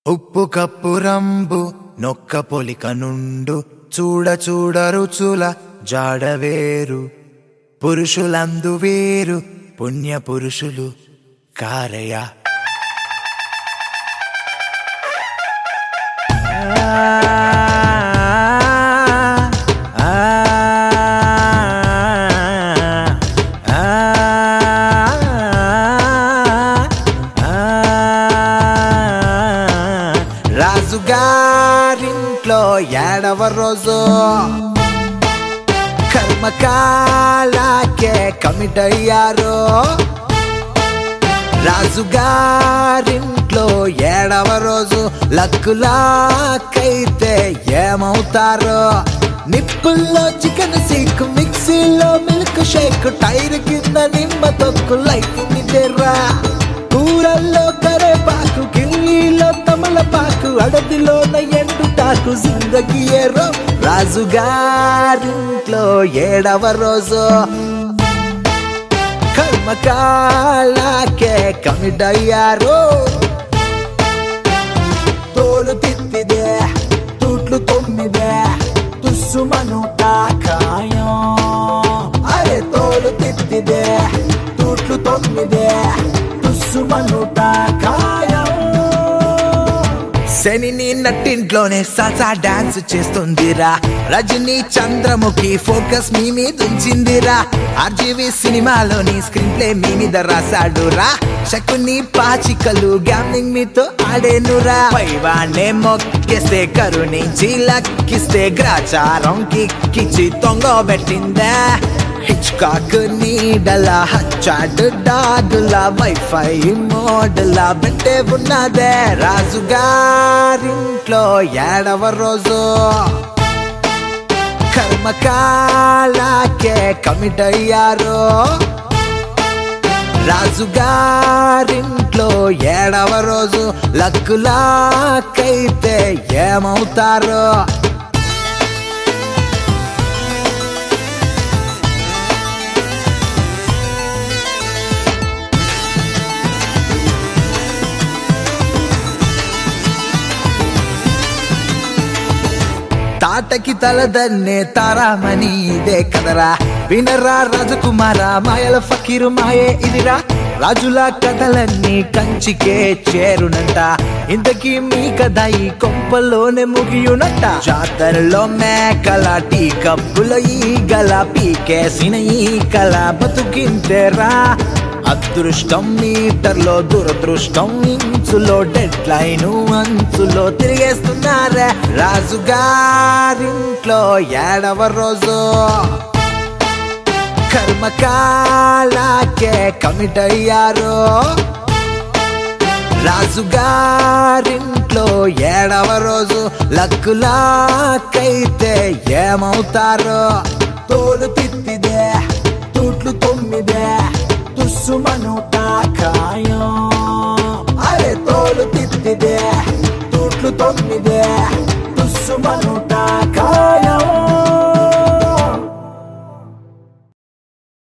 ఉప్పు కప్పు రంబు నొక్క పొలిక నుండు చూడ చూడ రుచుల జాడవేరు పురుషులందు వేరు పుణ్య పురుషులు కారయ రాజుగారింట్లో ఏడవ రోజు కర్మకాలాకే కమిట్ అయ్యారు. రాజుగారింట్లో ఏడవ రోజు లక్కులాకైతే ఏమవుతారో. నిప్పుల్లో చికెన్ సీక్, మిక్సీలో మిల్క్ షేక్, టైర్ కింద నిమ్మ తొక్కు, లైఫ్ నిద్రా. కూరల్లో కరేపాకు, కిల్లీలో తమలపాకు, అడవిలోన ఎండుటాకు, జిందగీ ఏరో. రాజుగారింట్లో ఏడవ రోజు కర్మకాలాకే కమిట్ అయ్యారు. తోలు తిత్తిదే తూట్లు తొమ్మిదే తుస్సుమను తాకాయం. అరే తోలు తిత్తిదే తూట్లు తొమ్మిదే తుస్సుమను తాకాయం. శనిని నట్టింట్లోనే సల్సా డాన్స్ చేస్తుందిరా. రజనీ చంద్రముఖి ఫోకస్ మీ మీద ఉంచిందిరా. ఆర్జీవి సినిమాలోని స్క్రీన్ ప్లే మీ మీద రాసాడురా. శకుని పాచికలు గ్యామ్లింగ్ మీతో ఆడేనురా. పైవాణ్ణే మొక్కేస్తే కరుణించి లక్కిస్తే గ్రాచారం కిక్కిచ్చి తొంగబెట్టిందా. హిచ్కాక్ నీడలా హచ్చాడు డాగులా వైఫై మోడలా పెట్టే ఉన్నదే. రాజుగారింట్లో ఏడవ రోజు కర్మకాలాకే కమిట్ అయ్యారు. రాజుగారింట్లో ఏడవ రోజు లక్కులాకైతే ఏమవుతారో. తాటకి తలదన్నే తారామణి ఇదే కదరా. వినరా రాజకుమార మాయల ఫకీరు మాయే ఇదిరా. రాజుల కథలన్నీ కంచికే చేరునంట. ఇంతకీ మీ కథ ఈ కొంపల్లోనే ముగియునంట. జాతరలో మేకల టీ కప్పుల ఈగల పీకేసిన ఈ కళ బతుకింతేరా. అదృష్టం మీటర్లో దురదృష్టం ఇంచులో డెడ్ లైన్ అంచులో తిరిగేస్తున్నారే. రాజుగారింట్లో ఏడవ రోజు కర్మకాలాకే కమిట్ అయ్యారు. రాజుగారింట్లో ఏడవ రోజు లక్కులాకైతే ఏమవుతారో. తోలు తిత్తిదే తూట్లు తొమ్మిదే తుస్సుమను తాకాయం. అరే తోలు తిత్తిదే తూట్లు తొమ్మిదే